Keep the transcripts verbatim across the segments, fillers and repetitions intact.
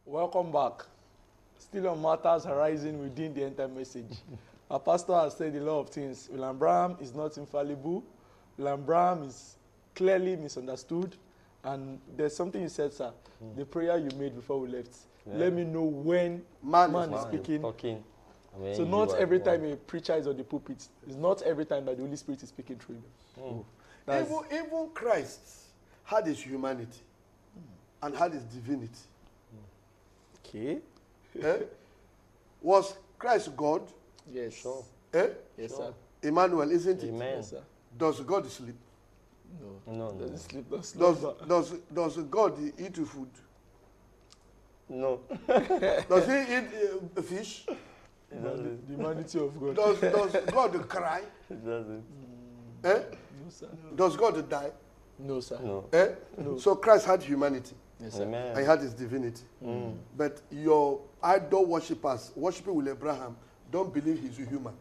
Welcome back. Still on matters arising within the end-time message. Our pastor has said a lot of things. William Branham is not infallible. William Branham is clearly misunderstood. And there's something you said, sir. Mm. The prayer you made before we left. Yeah. Let me know when man, man is speaking. Talking. So not every time a preacher is on the pulpit. It's not every time that the Holy Spirit is speaking through him. Mm. Even, even Christ had his humanity mm. and had his divinity. Okay. Eh? Was Christ God? Yes. Sure. Eh? Yes, sure. sir. Emmanuel, isn't it? Amen. Yes, sir. Does God sleep? No. No, no. Does sleep? Does, does, does, does God eat food? No. Does he eat uh, fish? The humanity of God. Does, does God cry? It doesn't. Eh? No, sir. Does God die? No, sir. No. Eh? No. So Christ had humanity. Yes, sir. Amen. And he had his divinity. Mm. But your idol worshippers, worshipping with Abraham, don't believe he's a human.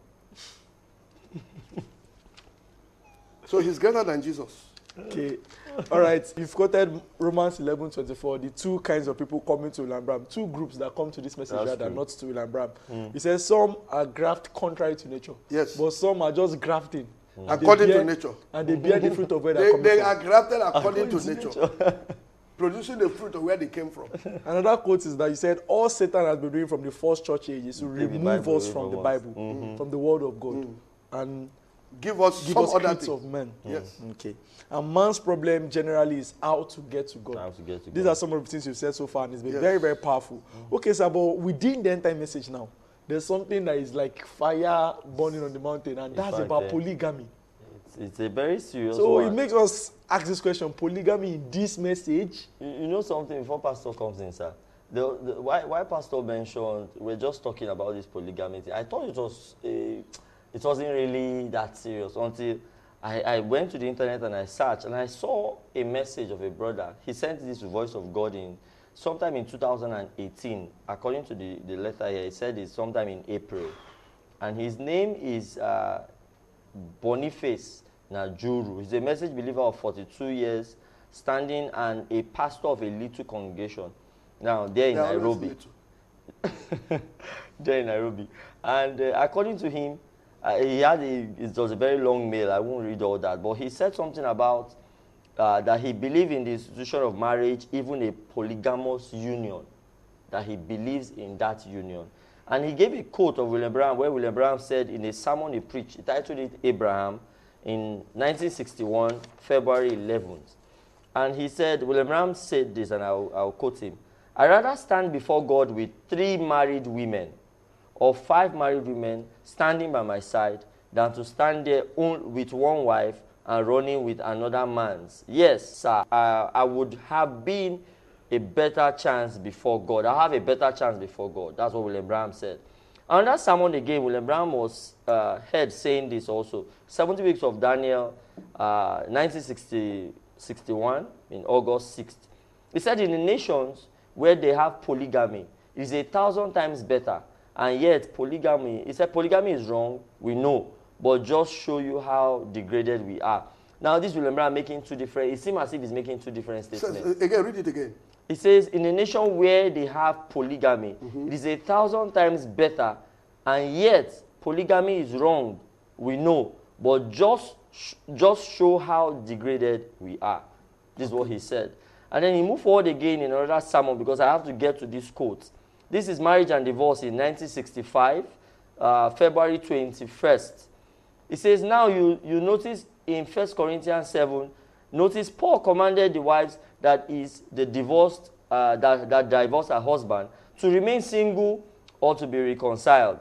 So he's greater than Jesus. Okay. All right. You've quoted Romans eleven twenty-four, the two kinds of people coming to William Branham, two groups that come to this message That's rather true. not to William Branham. Mm. He says some are graft contrary to nature. Yes. But some are just grafting. Mm. According bear, to nature. And they bear the fruit of where they, they're coming they from. are grafted according, according to, to nature. nature. Producing the fruit of where they came from. Another quote is that he said, all Satan has been doing from the first church age is to remove us from the Bible, mm-hmm. from the word of God, mm. and give us give some us other creeds thing. of men. Yes. Okay. And man's problem generally is how to get to God. How to get to These God. are some of the things you've said so far, and it's been yes. very, very powerful. Mm-hmm. Okay, sir, but within the end-time message now, there's something that is like fire burning on the mountain, and that's fact, about uh, polygamy. It's, it's a very serious So one. it makes us ask this question, polygamy in this message? You, you know something, before Pastor comes in, sir, the, the, why, why Pastor mentioned, we're just talking about this polygamy thing. I thought it was, a, it wasn't really that serious until I, I went to the internet and I searched and I saw a message of a brother. He sent this Voice of God in sometime in two thousand eighteen. According to the, the letter here, he said it's sometime in April. And his name is uh, Boniface Najuru. He's a message believer of forty-two years, standing and a pastor of a little congregation. Now, they're in They're Nairobi. They're in Nairobi. And uh, according to him, uh, he had a, it was a very long mail. I won't read all that. But he said something about uh, that he believed in the institution of marriage, even a polygamous union, that he believes in that union. And he gave a quote of William Branham, where William Branham said in a sermon he preached, he titled it Abraham, in nineteen sixty-one, February eleventh. And he said, William Branham said this, and I'll, I'll quote him, "I rather stand before God with three married women or five married women standing by my side than to stand there on, with one wife and running with another man's. Yes, sir, I, I would have been a better chance before God. I have a better chance before God." That's what William Branham said. Another sermon again, William Branham was uh, heard saying this also. seventy weeks of Daniel, uh, nineteen sixty-one, in August sixth. He said in the nations where they have polygamy, it is a thousand times better. And yet polygamy, he said polygamy is wrong, we know, but just show you how degraded we are. Now this William Branham making two different, it seems as if he's making two different statements. So, again, read it again. It says, in a nation where they have polygamy, mm-hmm. it is a thousand times better, and yet polygamy is wrong, we know, but just, sh just show how degraded we are. This is what he said. And then he moved forward again in another sermon, because I have to get to this quote. This is Marriage and Divorce in nineteen sixty-five, uh, February twenty-first. It says, now you, you notice in First Corinthians seven, notice Paul commanded the wives that is the divorced, uh, that, that divorced her husband to remain single or to be reconciled,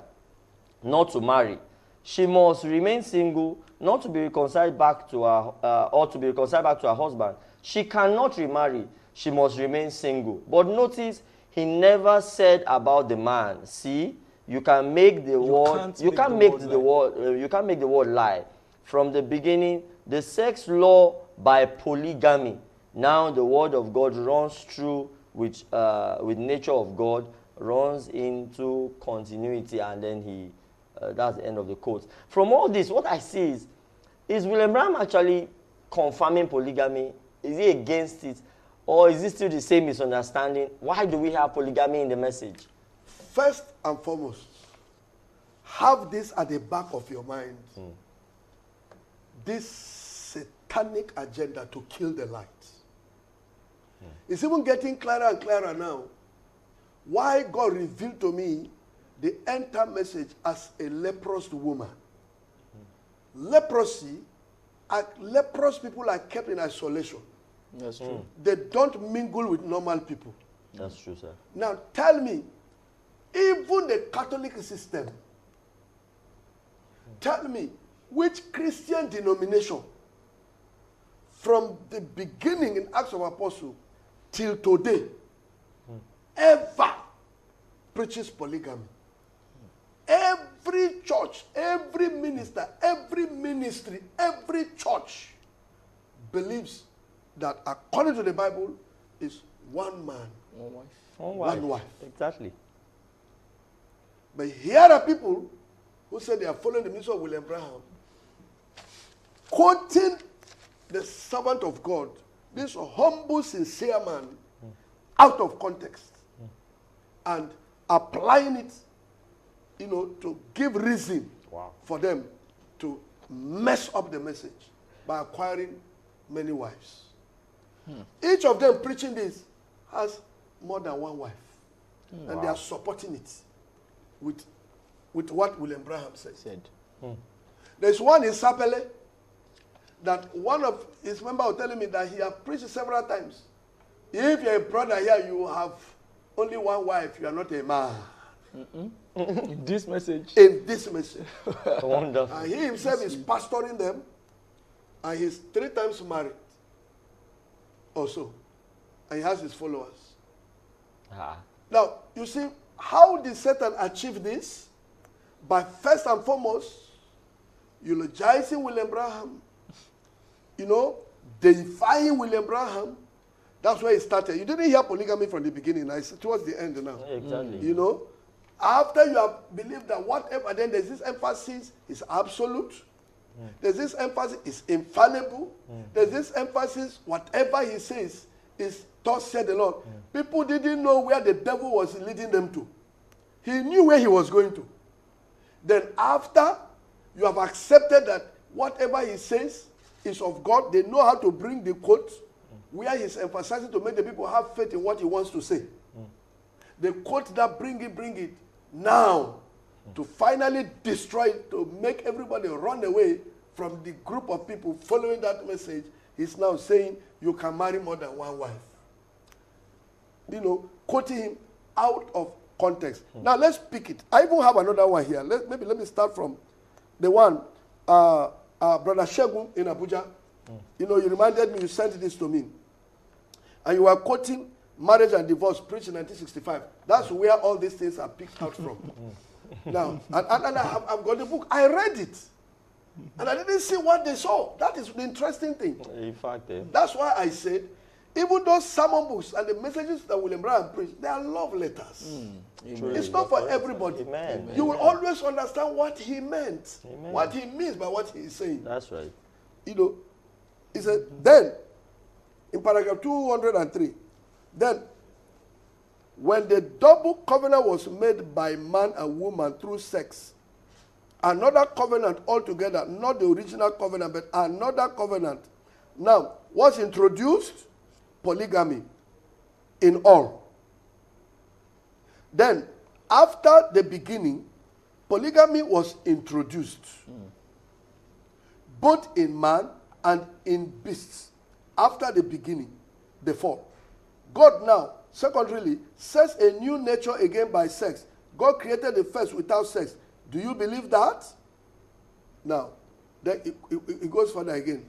not to marry. She must remain single, not to be reconciled back to her, uh, or to be reconciled back to her husband. She cannot remarry. She must remain single. But notice, he never said about the man. See, you can make the You word. can't You make can't the make word the lie. word. Uh, you can't make the word lie. From the beginning, the sex law by polygamy. Now the word of God runs through with uh, with nature of God, runs into continuity, and then he. Uh, that's the end of the quote. From all this, what I see is, is William Branham actually confirming polygamy? Is he against it? Or is it still the same misunderstanding? Why do we have polygamy in the message? First and foremost, have this at the back of your mind. Mm. This satanic agenda to kill the light. Mm. It's even getting clearer and clearer now. Why God revealed to me the end-time message as a leprous woman. Mm. Leprosy, uh, leprous people are kept in isolation. That's true. Mm. They don't mingle with normal people. That's true, sir. Now tell me, even the Catholic system, mm. tell me, which Christian denomination from the beginning in Acts of Apostles till today mm. ever preaches polygamy? Mm. Every church, every minister, every ministry, every church believes that according to the Bible is one man, one wife. One wife. One wife. Exactly. But here are people who say they are following the ministry of William Branham, quoting the servant of God, this humble, sincere man, mm. out of context, mm. and applying it, you know, to give reason wow. for them to mess up the message by acquiring many wives. Hmm. Each of them preaching this has more than one wife, hmm. and wow. they are supporting it with, with what William Branham said. said. Hmm. There's one in Sapele that one of his members was telling me that he has preached several times. If you're a brother here, you have only one wife, you are not a man. Mm-mm. In this message. In this message. Wonderful. And he himself is pastoring them, and he's three times married also. And he has his followers. Ah. Now, you see, how did Satan achieve this? By first and foremost, eulogizing William Branham, you know, deifying William Branham. That's where it started. You didn't hear polygamy from the beginning. I said towards the end now. Exactly. You know, after you have believed that whatever, then there's this emphasis is absolute. Mm. There's this emphasis is infallible. Mm. There's this emphasis whatever he says is thus said the Lord. Mm. People didn't know where the devil was leading them to. He knew where he was going to. Then after you have accepted that whatever he says is of God, they know how to bring the quote where he's emphasizing to make the people have faith in what he wants to say. Mm. The quote that bring it, bring it now mm. to finally destroy it, to make everybody run away from the group of people following that message. He's now saying you can marry more than one wife. You know, quoting him out of context. Mm. Now let's pick it. I even have another one here. Let, maybe let me start from the one, uh, uh, Brother Shegun in Abuja. Mm. You know, you reminded me, you sent this to me. And you were quoting Marriage and Divorce, preached in nineteen sixty-five. That's where all these things are picked out from. Now, and, and, and I have, I've got the book. I read it. And I didn't see what they saw. That is the interesting thing. In fact, eh? That's why I said, even those sermon books and the messages that William Branham preached, they are love letters. Mm. It's not for everybody. Amen. You will Amen. always understand what he meant, Amen. what he means by what he is saying. That's right. You know, he said, then, in paragraph two hundred three, then, when the double covenant was made by man and woman through sex, another covenant altogether, not the original covenant, but another covenant, now, was introduced, polygamy, in all. Then, after the beginning, polygamy was introduced, mm. both in man and in beasts. After the beginning, the fall. God now, secondarily, sets a new nature again by sex. God created the first without sex. Do you believe that? Now, then it, it, it goes further again.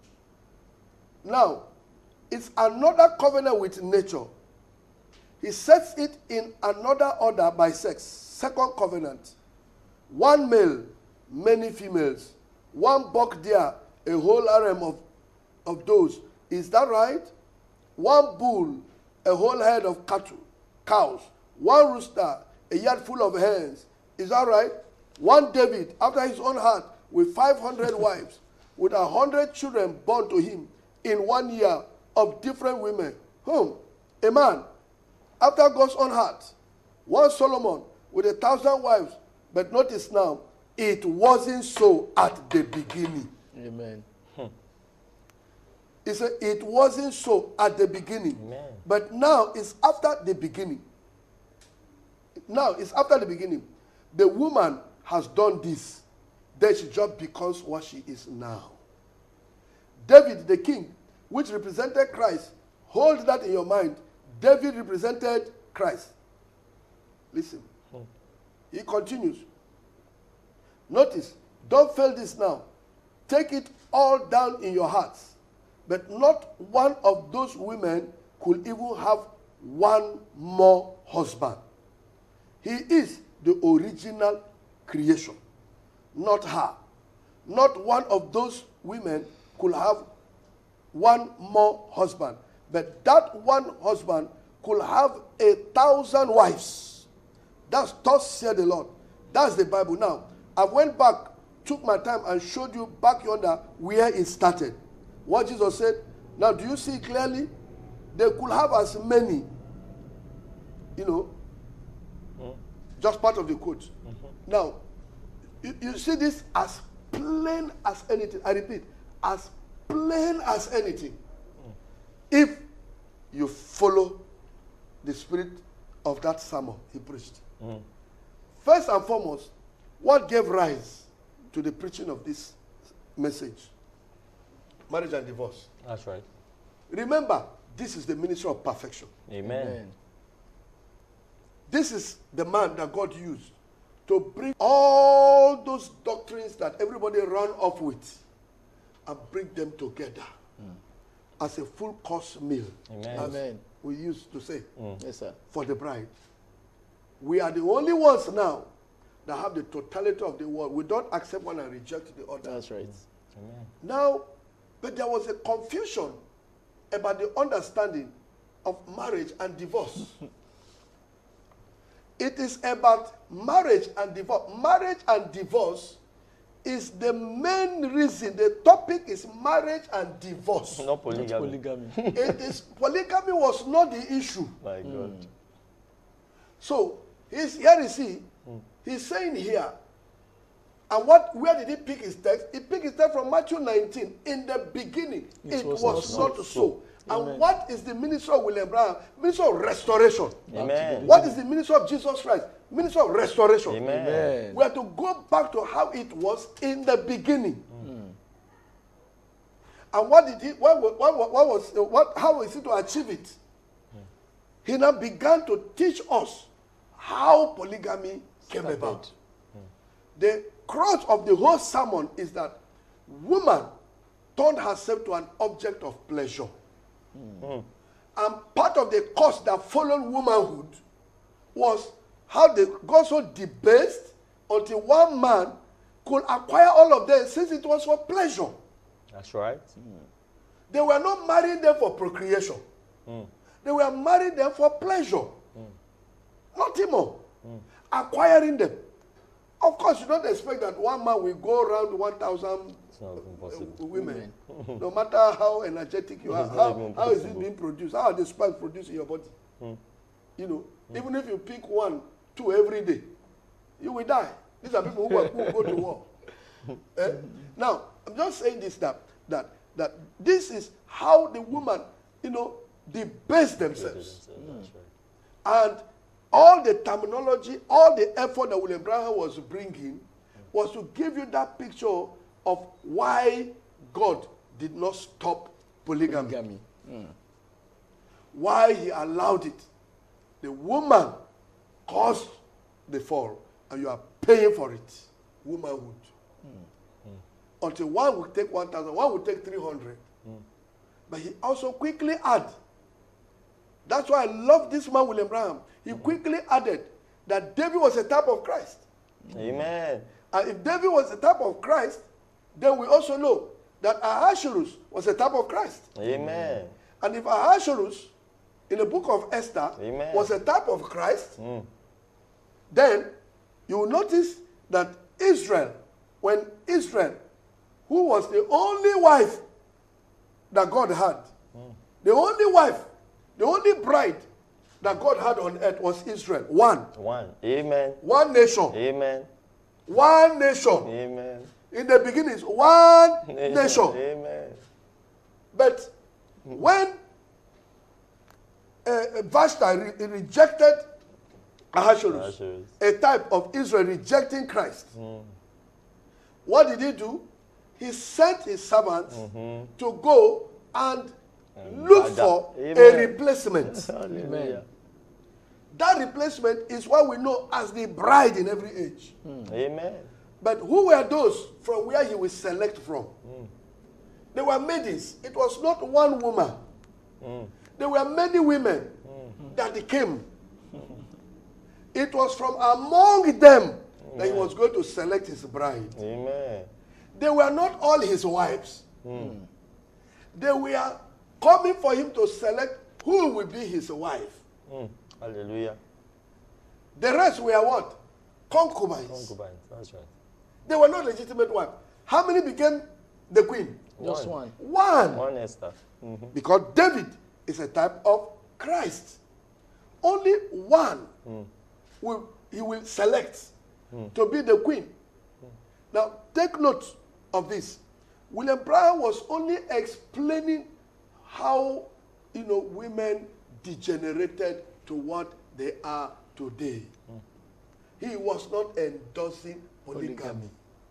Now, it's another covenant with nature. He sets it in another order by sex. Second covenant. One male, many females. One buck deer, a whole harem of, of those. Is that right? One bull, a whole herd of cattle, cows. One rooster, a yard full of hens. Is that right? One David, after his own heart, with five hundred wives, with a hundred children born to him in one year of different women. whom a man after God's own heart, one Solomon with a thousand wives. But notice now, it wasn't so at the beginning. Amen. He said it wasn't so at the beginning. Amen. But now it's after the beginning. Now it's after the beginning. The woman has done this. Then she just becomes what she is now. David the king, which represented Christ, hold that in your mind. David represented Christ. Listen. Hmm. He continues. Notice, don't fail this now. Take it all down in your hearts. But not one of those women could even have one more husband. He is the original creation, not her. Not one of those women could have one more husband. But that one husband could have a thousand wives. That's thus said the Lord. That's the Bible. Now, I went back, took my time and showed you back yonder where it started. What Jesus said. Now, do you see clearly? They could have as many, you know, mm. just part of the quote. Mm-hmm. Now, you, you see this as plain as anything. I repeat, as plain as anything. Mm. If you follow the spirit of that sermon he preached. Mm. First and foremost, what gave rise to the preaching of this message? Marriage and divorce. That's right. Remember, this is the ministry of perfection. Amen. Amen. This is the man that God used to bring all those doctrines that everybody ran off with and bring them together mm. as a full course meal. Amen. As Amen. we used to say. Mm. Yes, sir. For the bride. We are the only ones now that have the totality of the word. We don't accept one and reject the other. That's right. Amen. Now, but there was a confusion about the understanding of marriage and divorce. It is about marriage and divorce. Marriage and divorce is the main reason. The topic is marriage and divorce. Not polygamy. Not polygamy. It is polygamy was not the issue. My God. Mm. So he's here. You see, mm. he's saying here. And what? Where did he pick his text? He picked his text from Matthew nineteen. In the beginning, it, it was, was not, not so. so. And Amen. What is the ministry of William Branham? Ministry of restoration. Amen. What is the ministry of Jesus Christ? Ministry of restoration. Amen. Amen. We have to go back to how it was in the beginning. Mm. And what did he? What, what, what, what was? What? How was he to achieve it? Mm. He now began to teach us how polygamy came Started. about. Mm. The crux of the whole sermon is that woman turned herself to an object of pleasure. Mm. And part of the course that followed womanhood was how they got so debased until one man could acquire all of them since it was for pleasure. That's right. Mm. They were not marrying them for procreation. Mm. They were marrying them for pleasure. Mm. Nothing more. Mm. Acquiring them. Of course, you don't expect that one man will go around one thousand uh, women. No matter how energetic you are, how, how is it being produced? How are the sperm produced in your body? Mm. You know, mm. even if you pick one, two every day, you will die. These are people who, are, who go to war. eh? Now, I'm just saying this, that, that, that this is how the woman, you know, debase themselves. Mm. And all the terminology, all the effort that William Branham was bringing was to give you that picture of why God did not stop polygamy. polygamy. Mm. Why he allowed it. The woman caused the fall, and you are paying for it. Womanhood. Mm. Mm. Until one will take one thousand, one will take three hundred. Mm. But he also quickly added. That's why I love this man, William Branham. He mm-hmm. quickly added that David was a type of Christ. Amen. And if David was a type of Christ, then we also know that Ahasuerus was a type of Christ. Amen. And if Ahasuerus, in the book of Esther, Amen. was a type of Christ, mm. then you will notice that Israel, when Israel, who was the only wife that God had, mm. the only wife, The only bride that God had on earth was Israel. One. One. Amen. One nation. Amen. One nation. Amen. In the beginning, it's one nation. Amen. But when uh, Vashti re- rejected Ahasuerus, Ahasuerus. a type of Israel rejecting Christ, Mm. what did he do? He sent his servants Mm-hmm. to go and And look gather. for a Amen. replacement. Hallelujah. That replacement is what we know as the bride in every age. Amen. But who were those from where he will select from? They were maidens. It was not one woman. Mm. There were many women that came. It was from among them that he was going to select his bride. Amen. They were not all his wives. Mm. They were coming for him to select who will be his wife. Mm. Hallelujah. The rest were what? Concubines. Concubines. That's right. They were not legitimate wives. How many became the queen? Just one. One. One Esther. Mm-hmm. Because David is a type of Christ. Only one Mm. will he will select to be the queen. Now take note of this. William Branham was only explaining how you know women degenerated to what they are today. He was not endorsing polygamy. Polygamy.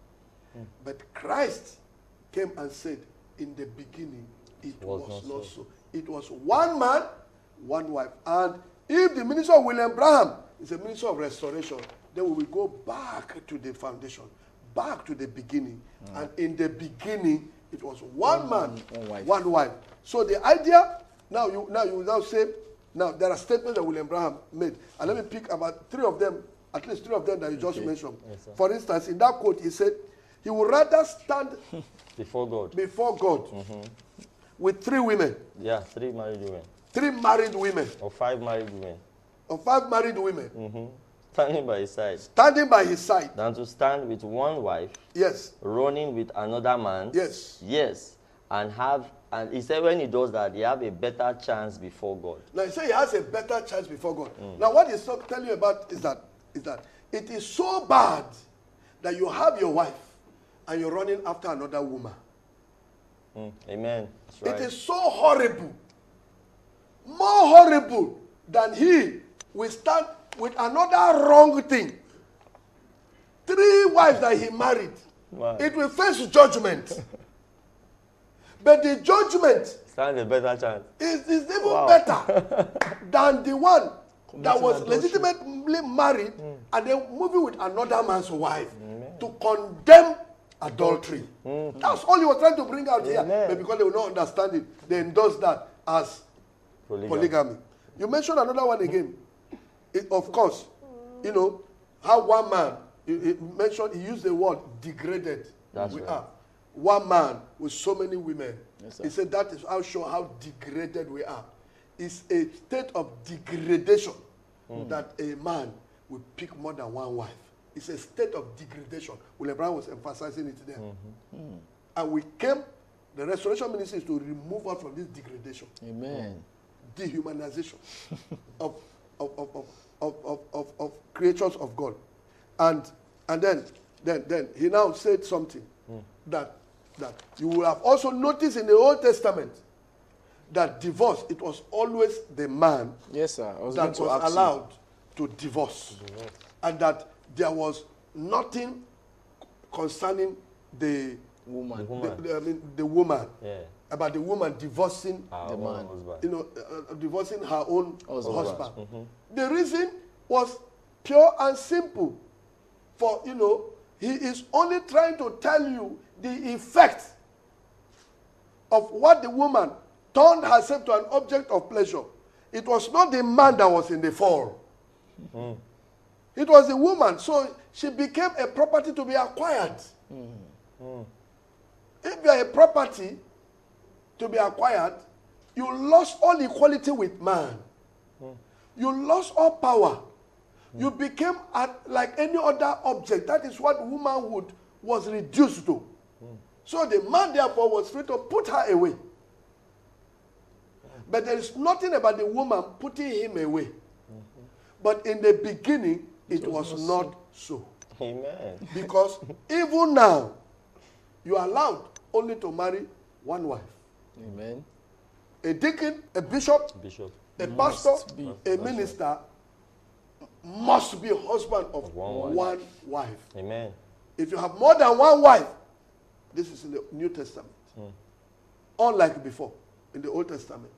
But Christ came and said, in the beginning, it Was was, not not so. so. It was one man, one wife. And if the ministry of William Branham is a ministry of restoration, then we will go back to the foundation, back to the beginning. And in the beginning, it was one, man, one wife. one wife. So the idea, now you now you will now say, now there are statements that William Branham made. And let me pick about three of them, at least three of them that you just Okay. mentioned. Yes, sir. For instance, in that quote, he said, he would rather stand Before God. before God with three women, Yeah, three married women. three married women, Or five married women. or five married women, Mm-hmm. Standing by his side. standing by his side. Than to stand with one wife, Yes, running with another man. yes. Yes. And have, and he said when he does that, he have a better chance before God. Now he said he has a better chance before God. Now what he's talk- telling you about is that is that it is so bad that you have your wife and you're running after another woman. Mm. Amen. That's right. It is so horrible, more horrible than he will stand with another wrong thing. Three wives that he married. Wow. It will face judgment. But the judgment Stand a better chance. is, is even Wow. better than the one that Committing was adultery. legitimately married and then moving with another man's wife to condemn adultery. That's all he was trying to bring out here. Amen. But because they will not understand it, they endorse that as Polygamy. polygamy. You mentioned another one again. It, of course, you know, how one man, he, he mentioned, he used the word degraded. That's we right. are. One man with so many women. Yes, sir. He said that is how show how degraded we are. It's a state of degradation that a man will pick more than one wife. It's a state of degradation. William Brown was emphasizing it there. And we came, the restoration ministry is to remove us from this degradation, Amen. dehumanization of, of, of, of, of, of, of, of creatures of God. And and then then then he now said something that that you will have also noticed in the Old Testament that divorce, it was always the man Yes, sir. I was that going to was ask allowed to divorce. And that there was nothing concerning the, you. Woman. The the, woman. the- I mean, the woman, Yeah. about the woman divorcing, Our The own man. husband. you know, uh, uh, divorcing her own Husband. husband. The reason was pure and simple. For, you know, he is only trying to tell you the effect of what the woman turned herself to an object of pleasure. It was not the man that was in the fall. It was the woman. So she became a property to be acquired. If you are a property to be acquired, you lost all equality with man. You lost all power. You became at, like any other object. That is what womanhood was reduced to. So the man therefore was free to put her away. But there is nothing about the woman putting him away. Mm-hmm. But in the beginning, it, it was, was not so. so. Amen. Because even now, you are allowed only to marry one wife. Amen. A deacon, a bishop, bishop. a pastor, be. a minister must be a husband of, of one, one wife. wife. Amen. If you have more than one wife, this is in the New Testament. Mm. Unlike before, in the Old Testament.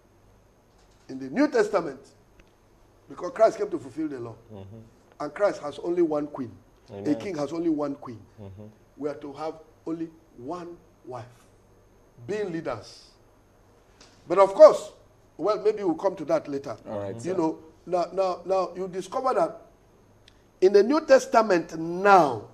In the New Testament, because Christ came to fulfill the law, mm-hmm. and Christ has only one queen. Amen. A king has only one queen. Mm-hmm. We are to have only one wife, being leaders. But of course, well, maybe we'll come to that later. All right. You sir. know, now, now, now you discover that in the New Testament now,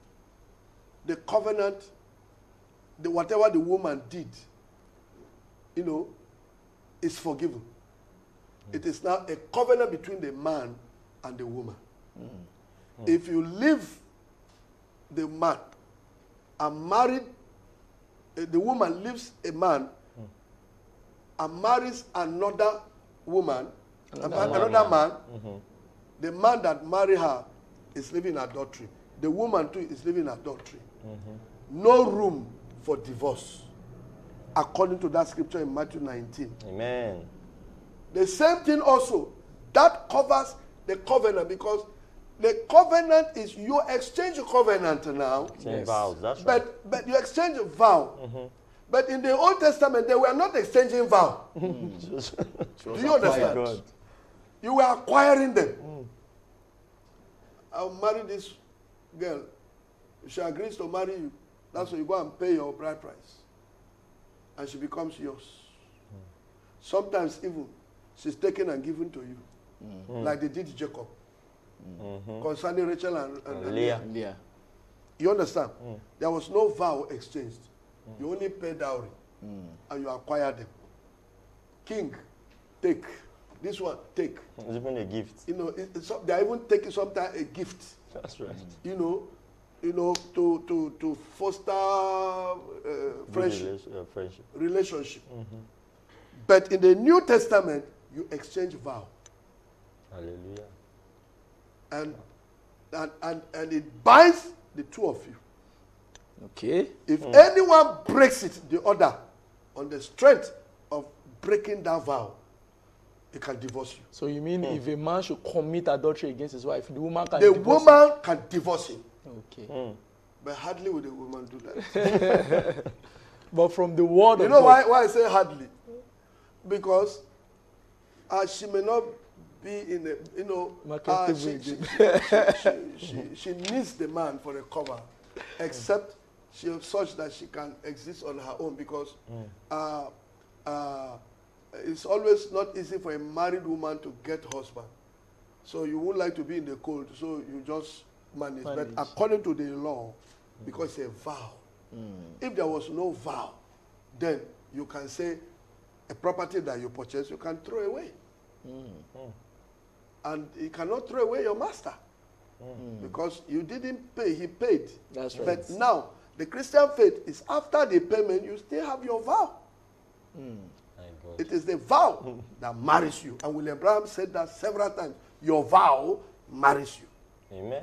the covenant, the whatever the woman did, you know, is forgiven. Mm. It is now a covenant between the man and the woman. Mm. Mm. If you leave the man and married, uh, the woman leaves a man mm. and marries another woman, another, man, another man, mm-hmm. the man that married her is living adultery. The woman too is living adultery. Mm-hmm. No room for divorce, according to that scripture in Matthew nineteen. Amen. The same thing also, that covers the covenant, because the covenant is you exchange covenant now. Exchange yes. vows, that's right. But, but you exchange a vow. Mm-hmm. But in the Old Testament, they were not exchanging vow. Mm. Do you understand? God. You were acquiring them. Mm. I'll marry this girl. She agrees to marry you. That's why you go and pay your bride price. And she becomes yours. Mm. Sometimes even, she's taken and given to you. Mm. Like they did Jacob. Mm-hmm. Concerning Rachel and, and, and Leah. Leah. You understand? Mm. There was no vow exchanged. Mm. You only pay dowry. Mm. And you acquire them. King, take. This one, take. It's even a gift. You know, it, it's, they are even taking sometimes a gift. That's right. You know, you know, to to to foster uh, friendship, relation, uh, friendship, relationship. Mm-hmm. But in the New Testament, you exchange vow. Hallelujah. And and and and it binds the two of you. Okay. If mm. anyone breaks it, the other, on the strength of breaking that vow, he can divorce you. So you mean mm. if a man should commit adultery against his wife, the woman can the divorce him? The woman can divorce him. Okay. Mm. But hardly will the woman do that. But from the word you of know God. why, why I say hardly? Because uh, she may not be in a, you know, uh, she, she, she, she, she, she needs the man for a cover, except she is such that she can exist on her own, because mm. uh, uh, it's always not easy for a married woman to get husband. So you would like to be in the cold, so you just manage. manage. But according to the law, mm. because it's a vow, mm. if there was no vow, then you can say a property that you purchase, you can throw away. Mm. Mm. And you cannot throw away your master. Mm. Because you didn't pay, he paid. That's right. But now, the Christian faith is after the payment, you still have your vow. Mm. It is the vow that marries you. And William Branham said that several times. Your vow marries you. Amen.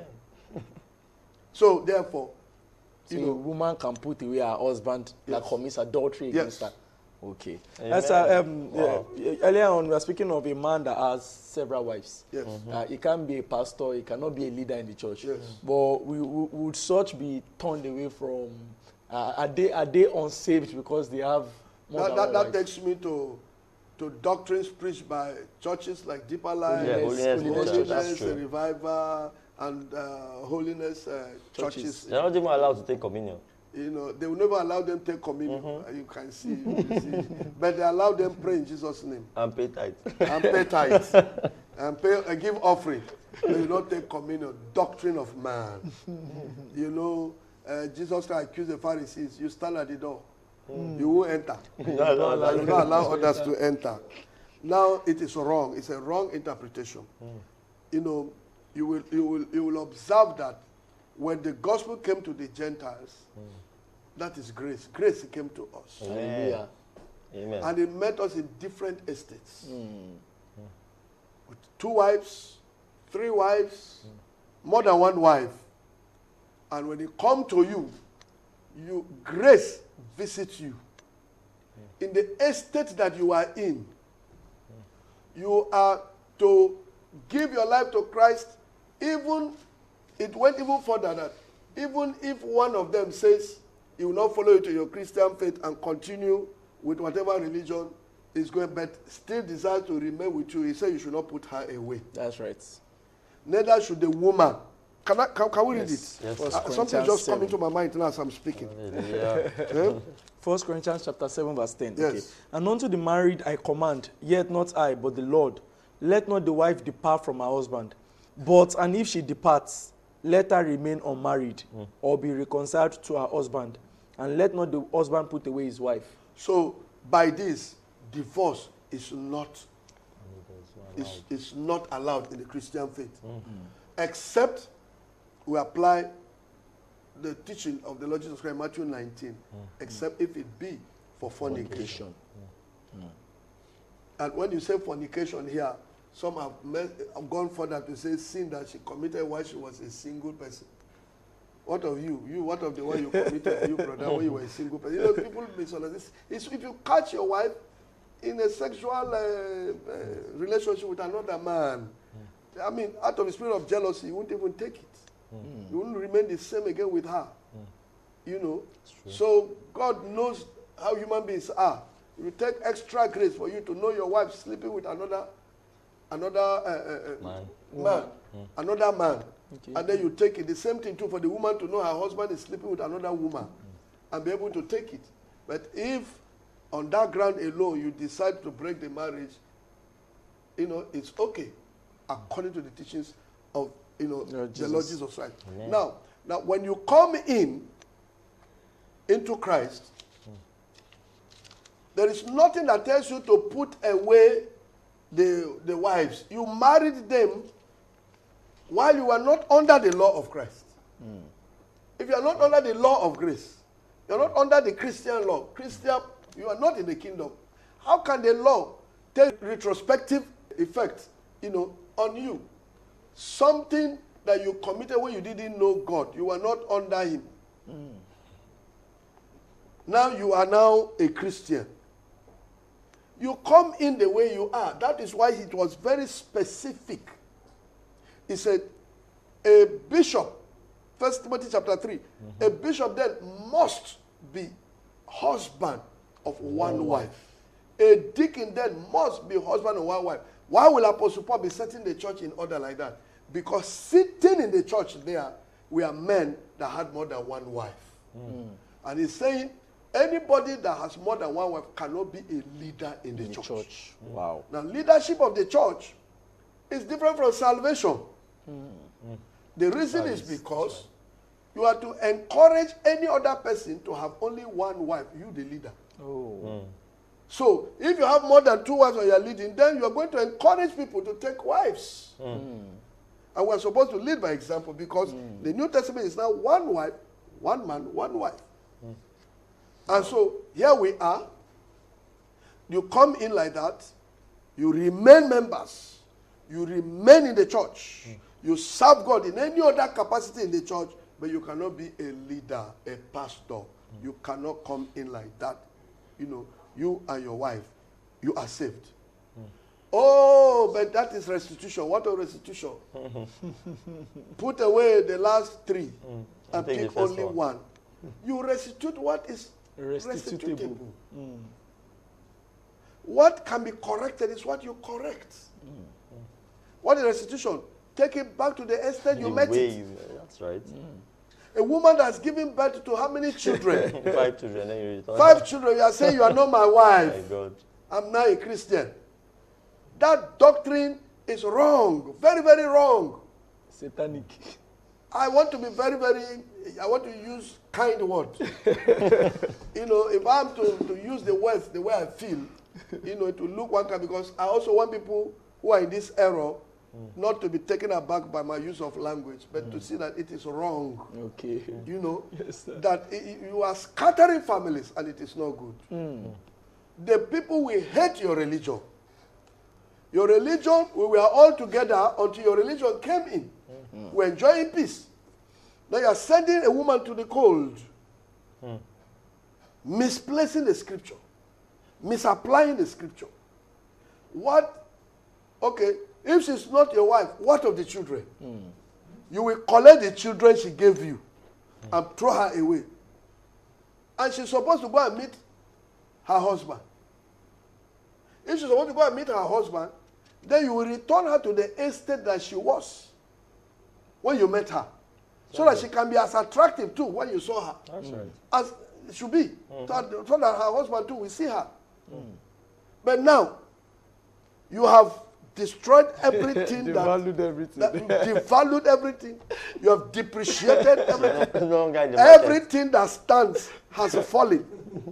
So, therefore, so you know, a woman can put away her husband yes. that commits adultery against yes. her. Okay. That's uh, um, wow. yeah, earlier on, we were speaking of a man that has several wives. Yes. Mm-hmm. Uh, he can't be a pastor. He cannot be a leader in the church. Yes. But we, we, would such be turned away from? Uh, are they are they unsaved because they have more that, than that, one that wife? takes me to to doctrines preached by churches like Deeper Life, yeah, Holiness, Holiness, Holiness Holiness Revival, and uh, Holiness uh, churches. churches. They're not even allowed to take communion. You know, they will never allow them to take communion. Mm-hmm. You can see, you see. But they allow them pray in Jesus' name. And pay tithe. And pay tithes. And pay, uh, give offering. They will not take communion. Doctrine of man. You know, uh, Jesus Christ accused the Pharisees. You stand at the door. Mm. You won't enter. You no, no, no, will not allow others to enter. Now it is wrong. It's a wrong interpretation. Mm. You know, you will, you will, you will observe that when the gospel came to the Gentiles, mm. that is grace. Grace came to us. Hallelujah. Amen. And he met us in different estates. Mm. With two wives, three wives, mm. more than one wife. And when he come to you, you grace visits you. Mm. In the estate that you are in, mm. you are to give your life to Christ. Even, it went even further that even if one of them says he will not follow you to your Christian faith and continue with whatever religion is going, but still desires to remain with you, he said you should not put her away. That's right. Neither should the woman. Can, I, can, can we read yes. it? Yes, uh, something just coming to my mind now as I'm speaking. Yeah. Yeah? First Corinthians chapter seven verse ten. Yes. Okay. And unto the married I command, yet not I, but the Lord, let not the wife depart from her husband. But, and if she departs, let her remain unmarried, mm. or be reconciled to her husband. And let not the husband put away his wife. So, by this, divorce is not, is, is not allowed in the Christian faith. Mm-hmm. Except we apply the teaching of the Lord Jesus Christ, Matthew nineteen, mm-hmm. except if it be for fornication. Mm-hmm. And when you say fornication here, some have, met, have gone further to say sin that she committed while she was a single person. What of you? You, what of the one you committed, you brother, when you were a single person? You know, people misunderstand this. It's if you catch your wife in a sexual uh, uh, relationship with another man, mm. I mean, out of the spirit of jealousy, you won't even take it. Mm. You won't remain the same again with her. Mm. You know? So God knows how human beings are. It will take extra grace for you to know your wife sleeping with another another uh, uh, man, man mm. another man. Okay. And then you take it. The same thing too for the woman to know her husband is sleeping with another woman mm. and be able to take it. But if on that ground alone you decide to break the marriage, you know, it's okay according to the teachings of, you know, Lord the Lord Jesus Christ. Amen. Now, now when you come in into Christ, mm. there is nothing that tells you to put away the, the wives. You married them while you are not under the law of Christ. Mm. If you are not under the law of grace, you are not under the Christian law. Christian, you are not in the kingdom. How can the law take retrospective effect, you know, on you? Something that you committed when you didn't know God, you were not under Him. Mm. Now you are now a Christian. You come in the way you are. That is why it was very specific. He said, a bishop, First Timothy chapter three, mm-hmm. a bishop then must be husband of one, one wife. wife. A deacon then must be husband of one wife. Why will Apostle Paul be setting the church in order like that? Because sitting in the church there, we are men that had more than one wife. Mm. And he's saying, anybody that has more than one wife cannot be a leader in the in church. church. Wow. Now, leadership of the church is different from salvation. Mm. Mm. The reason is, is because you are to encourage any other person to have only one wife, you the leader. Oh. Mm. So, if you have more than two wives and you are leading, then you are going to encourage people to take wives. Mm. And we are supposed to lead by example because mm. the New Testament is now one wife, one man, one wife. Mm. And so, here we are. You come in like that. You remain members. You remain in the church. Mm. You serve God in any other capacity in the church, but you cannot be a leader, a pastor. Mm. You cannot come in like that. You know, you and your wife, you are saved. Mm. Oh, but that is restitution. What a restitution? Put away the last three mm. and take only one. one. You restitute what is restitutable. restitutable. Mm. What can be corrected is what you correct. Mm. What is restitution? Take it back to the extent you met it. You, that's right. Mm. A woman that's given birth to how many children? Five children. Then you return. Five children. You are saying you are not my wife. My God. I'm now a Christian. That doctrine is wrong. Very, very wrong. Satanic. I want to be very, very, I want to use kind words. You know, if I'm to, to use the words the way I feel, you know, it will look one kind, because I also want people who are in this error mm. not to be taken aback by my use of language, but mm. to see that it is wrong. Okay. You know, yes, that it, you are scattering families and it is not good. Mm. the people will hate your religion. Your religion, we were all together until your religion came in. Mm. We're enjoying peace. Now you are sending a woman to the cold. Mm. Misplacing the scripture. Misapplying the scripture. What? Okay, if she's not your wife, what of the children? Mm. You will collect the children she gave you mm. and throw her away. And she's supposed to go and meet her husband. If she's supposed to go and meet her husband, then you will return her to the estate that she was when you met her. So that she can be as attractive too when you saw her. That's right. As it should be. Mm-hmm. so, that, so that her husband too will see her. Mm. But now, you have destroyed everything. Devalued that, everything. That, devalued everything. You have depreciated everything. Everything that stands has fallen.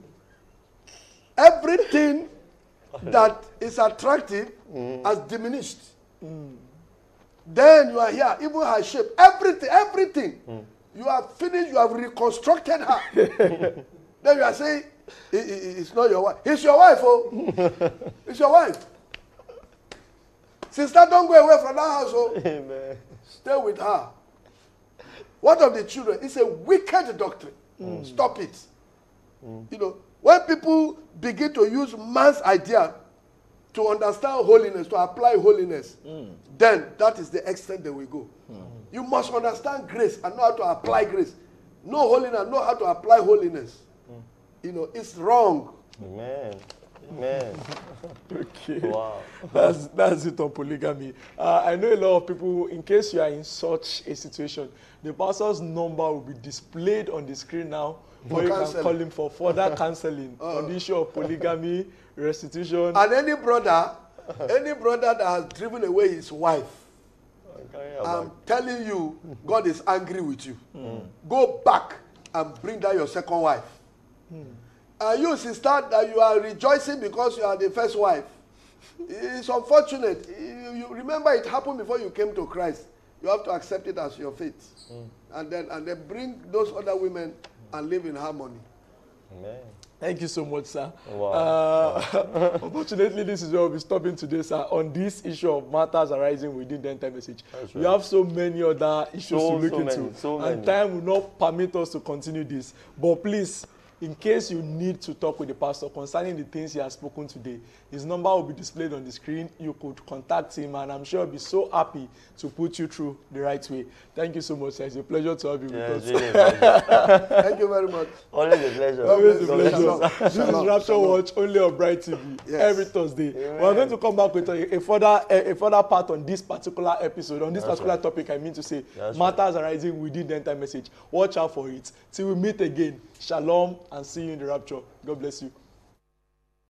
Everything that is attractive mm. has diminished. Mm. Then you are here, even her shape, everything, everything. Mm. You have finished, you have reconstructed her. Then you are saying, it, it, it's not your wife. It's your wife, oh. It's your wife. Sister, don't go away from that house, oh. Amen. Stay with her. What of the children? It's a wicked doctrine. Mm. Stop it. Mm. You know, when people begin to use man's idea to understand holiness, to apply holiness, mm. then that is the extent they will go. Mm. You must understand grace and know how to apply grace. Know holiness, know how to apply holiness. Mm. You know, it's wrong. Amen. Amen. Okay. Wow. That's, that's it on polygamy. Uh, I know a lot of people, in case you are in such a situation, the pastor's number will be displayed on the screen now. Or you can call him for further counseling uh, on the issue of polygamy, restitution. And any brother, any brother that has driven away his wife, I'm telling you, God is angry with you. Mm. Go back and bring down your second wife. Mm. And you, sister, that you are rejoicing because you are the first wife. It's unfortunate. You, you remember it happened before you came to Christ. You have to accept it as your fate. Mm. And then and then bring those other women and live in harmony. Amen. Thank you so much, sir. Wow. Uh, wow. Unfortunately, this is where we'll be stopping today, sir, on this issue of matters arising within the end time message. That's we right. have so many other issues so, to look so into, many, so and many. time will not permit us to continue this. But please, in case you need to talk with the pastor concerning the things he has spoken today, his number will be displayed on the screen. You could contact him, and I'm sure he'll be so happy to put you through the right way. Thank you so much, sir. It's a pleasure to have you yeah, with us. Really a Thank you very much. Always a pleasure. Always a pleasure. This is Rapture Watch, only on Bright T V, yes. every Thursday. Amen. We're going to come back with a, a, further, a, a further part on this particular episode, on this That's particular right. topic, I mean to say, That's matters right. arising within the end time message. Watch out for it. Till we meet again. Shalom, and see you in the rapture. God bless you.